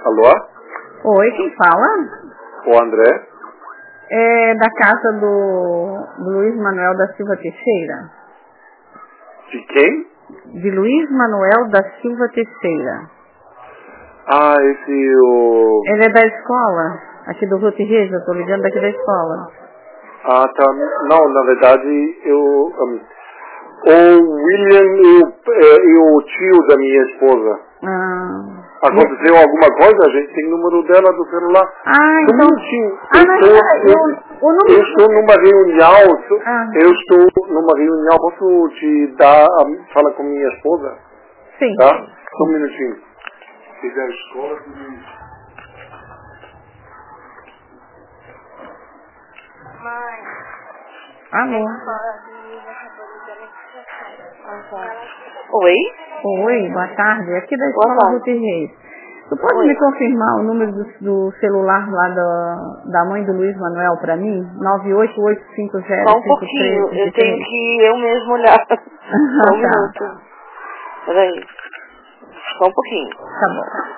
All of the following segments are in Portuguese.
Alô? Oi, quem fala? O André? É da casa do Luiz Manuel da Silva Teixeira. De quem? De Luiz Manuel da Silva Teixeira. Ah, esse o... Ele é da escola, aqui do Ruth Reis, eu tô ligando daqui da escola. Ah, tá. Não, na verdade, o William e o tio da minha esposa. Aconteceu alguma coisa? A gente tem o número dela do celular. Então... Eu estou numa reunião. Eu estou numa reunião. Posso te dar... Fala com minha esposa? Sim. Tá? Só um minutinho. Se da escola, Mãe. Alô? Oi? Oi, boa tarde. Aqui da escola Ruth Reis. Tu pode me confirmar o número do celular lá da mãe do Luiz Manuel para mim? 98850. Só um pouquinho, eu tenho que eu mesmo olhar. Só um minuto. Peraí. Só um pouquinho. Tá bom.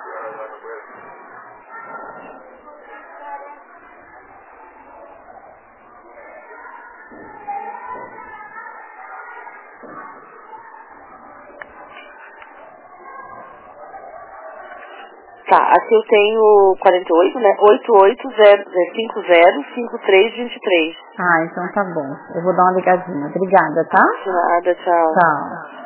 Tá, aqui eu tenho 48, né? 880505323. Então tá bom. Eu vou dar uma ligadinha. Obrigada, tá? De nada, tchau. Tchau.